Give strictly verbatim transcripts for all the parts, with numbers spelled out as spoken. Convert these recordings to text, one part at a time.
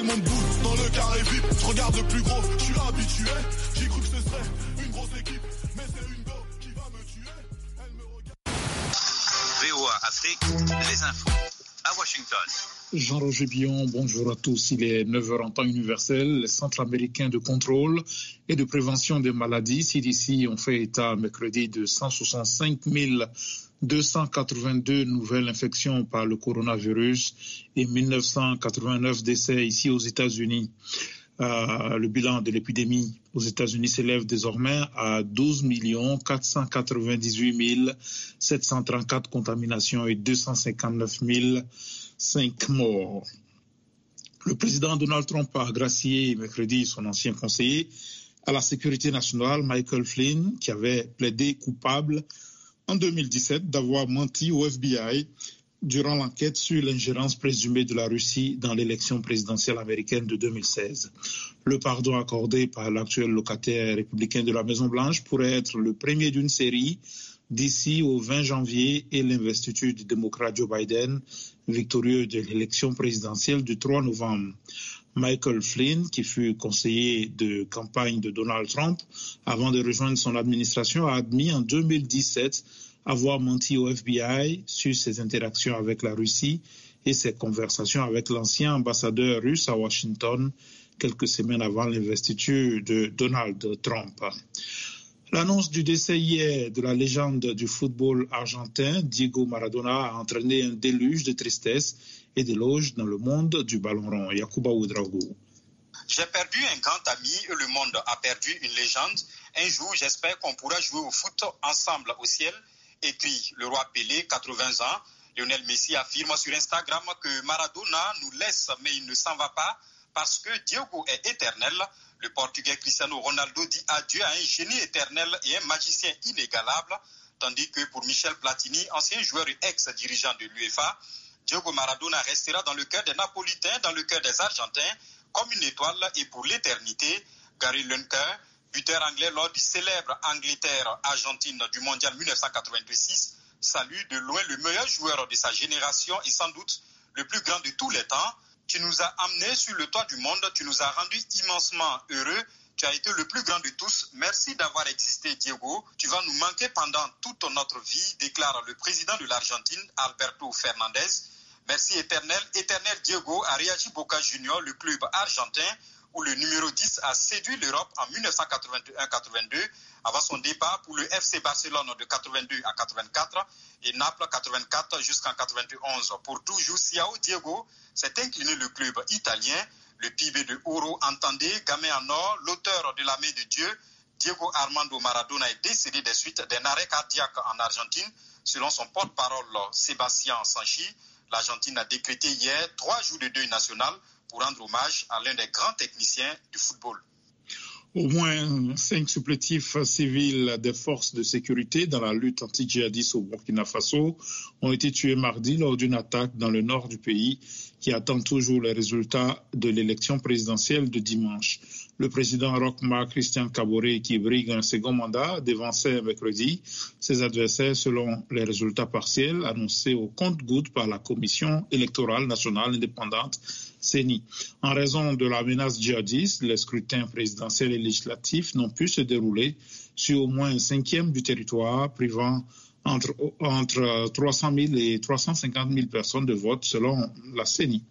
monde boule dans le carré V I P. Je regarde le plus gros, je suis habitué. J'ai cru que ce serait une grosse équipe, mais c'est une go qui va me tuer. Elle me regarde. V O A Afrique, les infos à Washington. Jean-Roger Billon, bonjour à tous. Il est neuf heures en temps universel. Les centres américains de contrôle et de prévention des maladies, C D C, ont fait état mercredi de cent soixante-cinq mille deux cent quatre-vingt-deux nouvelles infections par le coronavirus et mille neuf cent quatre-vingt-neuf décès ici aux États-Unis. Euh, le bilan de l'épidémie aux États-Unis s'élève désormais à douze millions quatre cent quatre-vingt-dix-huit mille sept cent trente-quatre contaminations et deux cent cinquante-neuf mille cinq morts. Le président Donald Trump a gracié mercredi son ancien conseiller à la sécurité nationale, Michael Flynn, qui avait plaidé coupable en deux mille dix-sept d'avoir menti au F B I durant l'enquête sur l'ingérence présumée de la Russie dans l'élection présidentielle américaine de deux mille seize. Le pardon accordé par l'actuel locataire républicain de la Maison-Blanche pourrait être le premier d'une série d'ici au vingt janvier et l'investiture du démocrate Joe Biden, victorieux de l'élection présidentielle du trois novembre. Michael Flynn, qui fut conseiller de campagne de Donald Trump avant de rejoindre son administration, a admis en deux mille dix-sept avoir menti au F B I sur ses interactions avec la Russie et ses conversations avec l'ancien ambassadeur russe à Washington quelques semaines avant l'investiture de Donald Trump. L'annonce du décès hier de la légende du football argentin, Diego Maradona, a entraîné un déluge de tristesse et d'éloges dans le monde du ballon rond. Yacouba Ouedraogo. J'ai perdu un grand ami et le monde a perdu une légende. Un jour, j'espère qu'on pourra jouer au foot ensemble au ciel, écrit le roi Pelé, quatre-vingts ans. Lionel Messi affirme sur Instagram que Maradona nous laisse, mais il ne s'en va pas parce que Diego est éternel. Le Portugais Cristiano Ronaldo dit adieu à un génie éternel et un magicien inégalable, tandis que pour Michel Platini, ancien joueur et ex-dirigeant de l'UEFA, Diego Maradona restera dans le cœur des Napolitains, dans le cœur des Argentins, comme une étoile et pour l'éternité. Gary Lineker, buteur anglais lors du célèbre Angleterre-Argentine du mondial mille neuf cent quatre-vingt-six, salue de loin le meilleur joueur de sa génération et sans doute le plus grand de tous les temps. Tu nous as amenés sur le toit du monde, tu nous as rendus immensement heureux, tu as été le plus grand de tous. Merci d'avoir existé, Diego. Tu vas nous manquer pendant toute notre vie, déclare le président de l'Argentine, Alberto Fernandez. Merci éternel. Éternel Diego a réagi Boca Juniors, le club argentin, où le numéro dix a séduit l'Europe en mille neuf cent quatre-vingt-un quatre-vingt-deux, avant son départ pour le F C Barcelone de quatre-vingt-deux à quatre-vingt-quatre et Naples quatre-vingt-quatre jusqu'en quatre-vingt-onze. Pour toujours, Ciao Diego s'est incliné le club italien. Le P I B de Oro, entendez, gamin en or, l'auteur de la main de Dieu, Diego Armando Maradona est décédé des suites d'un arrêt cardiaque en Argentine. Selon son porte-parole Sébastien Sanchi, l'Argentine a décrété hier trois jours de deuil national pour rendre hommage à l'un des grands techniciens du football. Au moins cinq supplétifs civils des forces de sécurité dans la lutte anti-djihadiste au Burkina Faso ont été tués mardi lors d'une attaque dans le nord du pays qui attend toujours les résultats de l'élection présidentielle de dimanche. Le président Roch-Marc Christian Kaboré, qui brigue un second mandat, dévançait mercredi ses adversaires selon les résultats partiels annoncés au compte-gouttes par la Commission électorale nationale indépendante C E N I. En raison de la menace djihadiste, les scrutins présidentiels et législatifs n'ont pu se dérouler sur au moins un cinquième du territoire, privant entre, entre trois cent mille et trois cent cinquante mille personnes de vote selon la C E N I.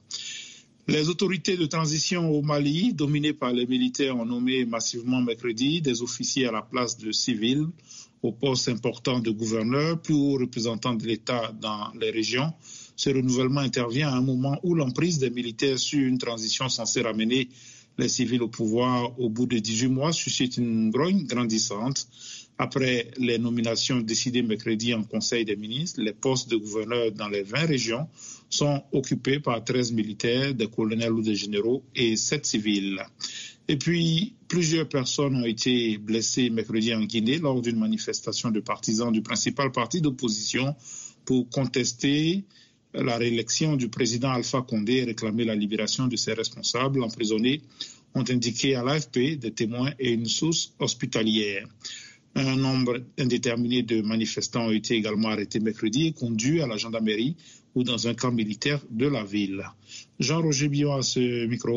Les autorités de transition au Mali, dominées par les militaires, ont nommé massivement mercredi des officiers à la place de civils au poste important de gouverneur, plus haut représentant de l'État dans les régions. Ce renouvellement intervient à un moment où l'emprise des militaires sur une transition censée ramener les civils au pouvoir au bout de dix-huit mois suscite une grogne grandissante. Après les nominations décidées mercredi en Conseil des ministres, les postes de gouverneurs dans les vingt régions sont occupés par treize militaires, des colonels ou des généraux et sept civils. Et puis, plusieurs personnes ont été blessées mercredi en Guinée lors d'une manifestation de partisans du principal parti d'opposition pour contester la réélection du président Alpha Condé et réclamer la libération de ses responsables emprisonnés, ont indiqué à l'A F P des témoins et une source hospitalière. Un nombre indéterminé de manifestants ont été également arrêtés mercredi et conduits à la gendarmerie ou dans un camp militaire de la ville. Jean-Roger Billon à ce micro.